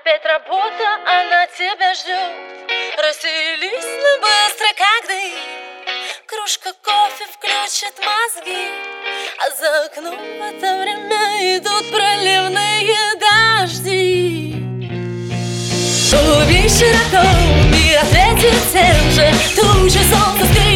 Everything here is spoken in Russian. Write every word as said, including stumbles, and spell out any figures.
Опять работа, она тебя ждет. Расселись мы быстро, как дым. Кружка кофе включит мозги, а за окном в это время идут проливные дожди. У вечера то мир ответит тем же. Тучи солнца